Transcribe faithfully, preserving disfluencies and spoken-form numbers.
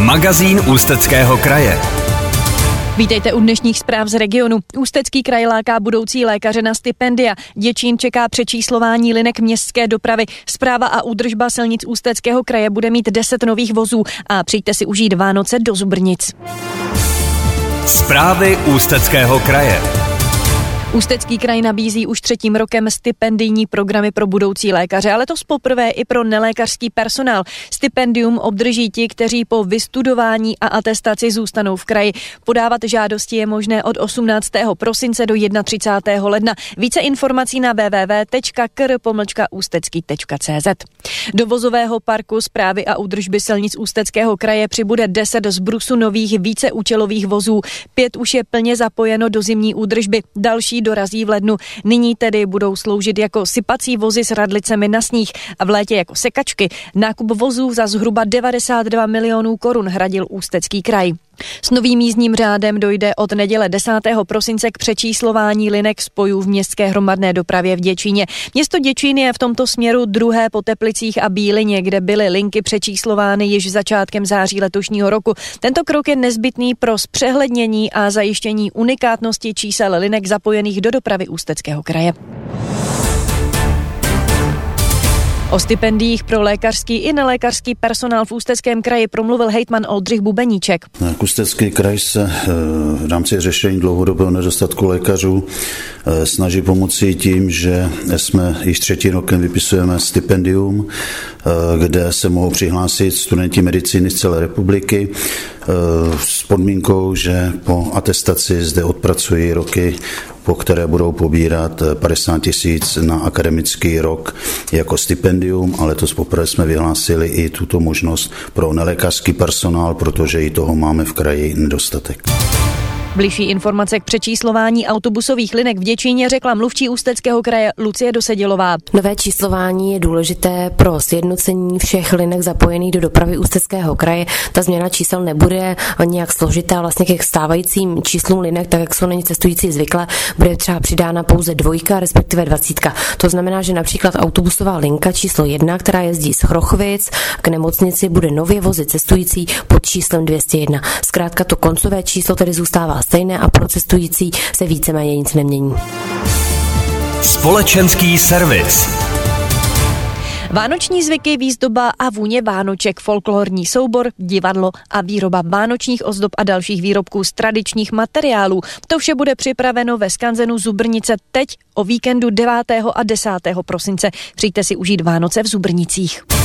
Magazín Ústeckého kraje. Vítejte u dnešních zpráv z regionu. Ústecký kraj láká budoucí lékaře na stipendia. Děčín čeká přečíslování linek městské dopravy. Správa a údržba silnic Ústeckého kraje bude mít deset nových vozů a přijďte si užít Vánoce do Zubrnic. Zprávy Ústeckého kraje. Ústecký kraj nabízí už třetím rokem stipendijní programy pro budoucí lékaře, ale to poprvé i pro nelékařský personál. Stipendium obdrží ti, kteří po vystudování a atestaci zůstanou v kraji. Podávat žádosti je možné od osmnáctého prosince do třicátého prvního ledna. Více informací na w w w tečka k r pomlčka ústecký tečka c z. Do vozového parku Správy a údržby silnic Ústeckého kraje přibude deset z brusu nových víceúčelových vozů. Pět už je plně zapojeno do zimní údržby. Další dorazí v lednu. Nyní tedy budou sloužit jako sypací vozy s radlicemi na sníh a v létě jako sekačky. Nákup vozů za zhruba devadesát dva milionů korun hradil Ústecký kraj. S novým jízdním řádem dojde od neděle desátého prosince k přečíslování linek spojů v městské hromadné dopravě v Děčíně. Město Děčín je v tomto směru druhé po Teplicích a Bílině, kde byly linky přečíslovány již začátkem září letošního roku. Tento krok je nezbytný pro zpřehlednění a zajištění unikátnosti čísel linek zapojených do dopravy Ústeckého kraje. O stipendiích pro lékařský i nelékařský personál v Ústeckém kraji promluvil hejtman Oldřich Bubeníček. Ústecký kraj se v rámci řešení dlouhodobého nedostatku lékařů snaží pomoci tím, že jsme již třetím rokem vypisujeme stipendium, kde se mohou přihlásit studenti medicíny z celé republiky s podmínkou, že po atestaci zde odpracují roky, po které budou pobírat padesát tisíc na akademický rok jako stipendium, ale letos poprvé jsme vyhlásili i tuto možnost pro nelékařský personál, protože i toho máme v kraji nedostatek. Bližší informace k přečíslování autobusových linek v Děčíně řekla mluvčí Ústeckého kraje Lucie Dosedilová. Nové číslování je důležité pro sjednocení všech linek zapojených do dopravy Ústeckého kraje. Ta změna čísel nebude nějak složitá, vlastně ke stávajícím číslům linek, tak jak jsou na ně cestující zvykle, bude třeba přidána pouze dvojka, respektive dvacítka. To znamená, že například autobusová linka číslo jedna, která jezdí z Chrochovic k nemocnici, bude nově vozit cestující pod číslem dvě stě jedna. Zkrátka to koncové číslo tedy zůstává stejné a pro cestující se víceméně nic nemění. Společenský servis. Vánoční zvyky, výzdoba a vůně vánoček, folklorní soubor, divadlo a výroba vánočních ozdob a dalších výrobků z tradičních materiálů. To vše bude připraveno ve skanzenu Zubrnice teď o víkendu devátého a desátého prosince. Přijďte si užít Vánoce v Zubrnicích.